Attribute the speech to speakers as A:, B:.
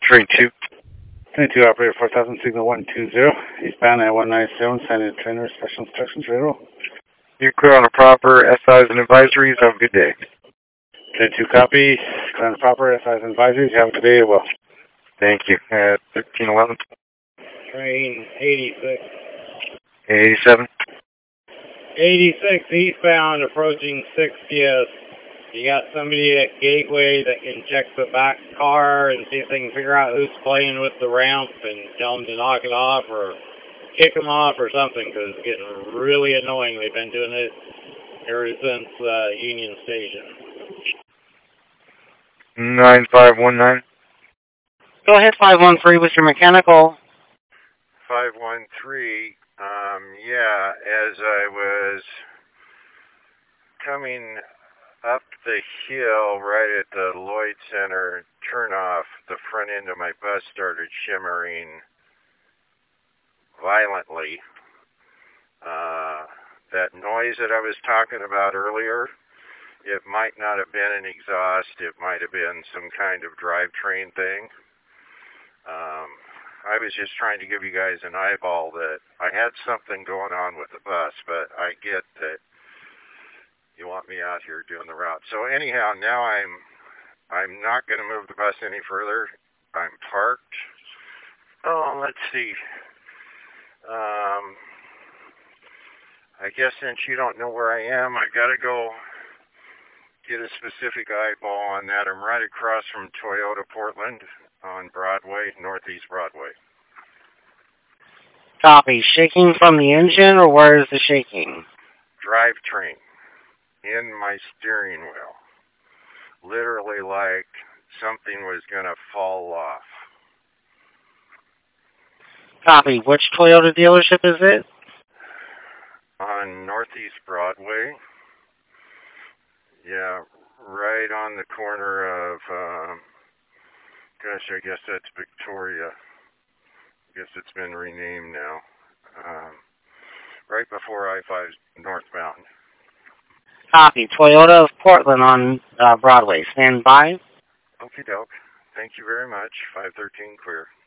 A: Train 2.
B: Train 2, operator 4000, signal 120. Eastbound at 197, sending trainer, special instructions, radar.
A: You're clear on the proper SIs and advisories. Have a good day.
B: Train 2, copy. Clear on the proper SIs and advisories. Have a good day as well.
A: Thank you. At 1311.
B: Train 86.
A: 87.
B: 86, eastbound, approaching 60th. You got somebody at Gateway that can check the back car and see if they can figure out who's playing with the ramp and tell them to knock it off or kick them off or something, because it's getting really annoying. They've been doing it ever since Union Station.
A: 9519.
C: Go ahead, 513 with your mechanical.
D: 513, yeah, as I was coming up the hill right at the Lloyd Center turnoff, the front end of my bus started shimmering violently. That noise that I was talking about earlier, it might not have been an exhaust, it might have been some kind of drivetrain thing. I was just trying to give you guys an eyeball that I had something going on with the bus, but I get that you want me out here doing the route. So anyhow, now I'm not going to move the bus any further. I'm parked. Oh, let's see. I guess since you don't know where I am, I got to go get a specific eyeball on that. I'm right across from Toyota Portland on Broadway, Northeast Broadway.
C: Copy. Shaking from the engine, or where is the shaking?
D: Drivetrain. In my steering wheel. Literally like something was going to fall off.
C: Copy. Which Toyota dealership is it?
D: On Northeast Broadway. Yeah, right on the corner of, gosh, I guess that's Victoria. I guess it's been renamed now. Right before I-5 northbound.
C: Copy. Toyota of Portland on Broadway. Stand by.
D: Okie doke. Thank you very much. 513 clear.